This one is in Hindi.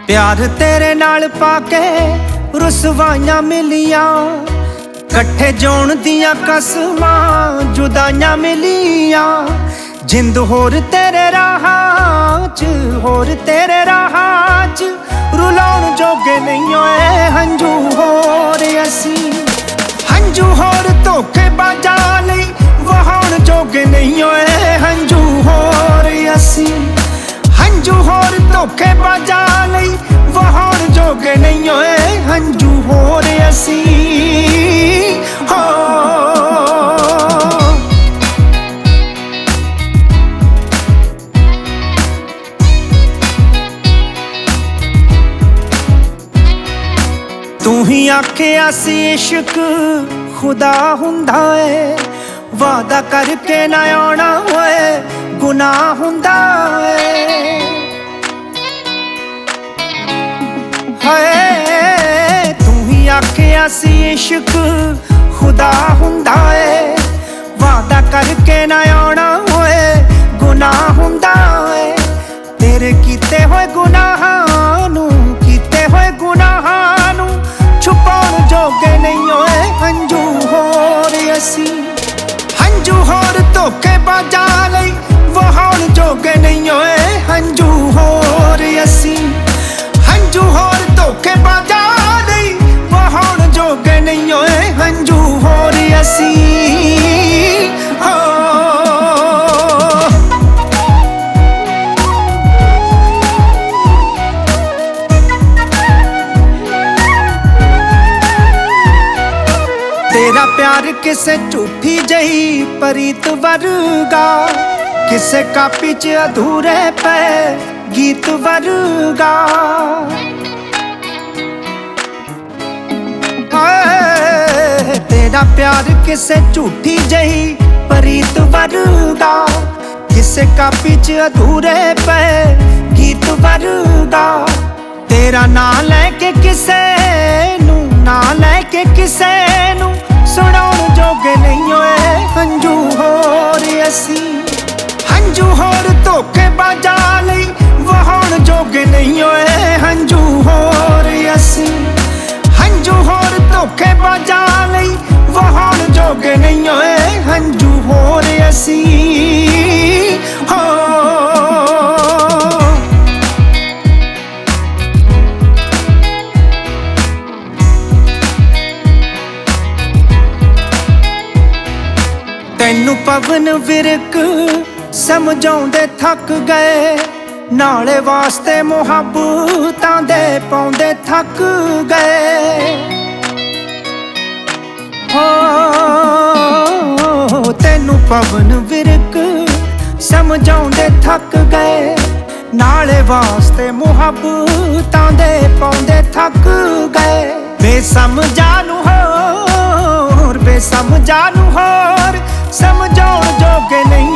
प्यार तेरे नाल पाके रुसवाइयां मिलियां, कट्ठे जोण दियां कसमां जुदाइयां मिलियां। जिंद होर तेरे राहां च, होर तेरे राहां च, रुलाउण जोगे नहीं होए हंझू होर असी। हंझू होर धोखेबाजां लई वहाउण जोगे नहीं होए हंझू होर असी। हंझू होर धोखेबाजां लई वहाउण जोगे नहीं होए हंझू होर असी। हो तू ही आखिया सी इश्क खुदा हुंदा है, वादा करके ना आना होए गुनाह हुंदा है। हाय तू ही आखिया सी इश्क खुदा हुंदा है, वादा करके ना आना होए गुनाह हुंदा है। तेरे कीते होए गुनाहां नूं, कीते होए गुनाहां नूं छुपाउण जोगे नहीं होए हंझू होर असी। हंझू होर धोखेबाजां लई वहाउण जोगे नहीं होए हंझू होर असी। हंझू होर धोखेबाजां लई वहाउण जोगे नहीं होए हंझू होर असी। हो तेरा प्यार किसे झूठी जही परीत वर्गा, किसे कापी च अधूरे पे गीत वर्गा। तेरा प्यार किसे झूठी जही परीत वर्गा, किसे कापी च अधूरे पे गीत वर्गा। तेरा नां लैके किसे नूं, नां लैके किसे नूं सुनाउण जोगे नहीं होए हंझू होर असी। हंझू होर धोखेबाजां लई वहाउण जोगे नहीं होए हंझू होर असी। हंझू होर धोखेबाजां लई वहाउण जोगे नहीं होए हंझू होर असी। हो तैनू पवन विरक समझाउंदे थक गए, नाले वास्ते मुहब्बतां दे पाउंदे थक गए। हो तैनू पवन विरक समझाउंदे थक गए, नाले वास्ते मुहब्बतां दे पाउंदे थक गए। बेसमझां नूं होर, बेसमझां नूं होर समझाउण जोगे नहीं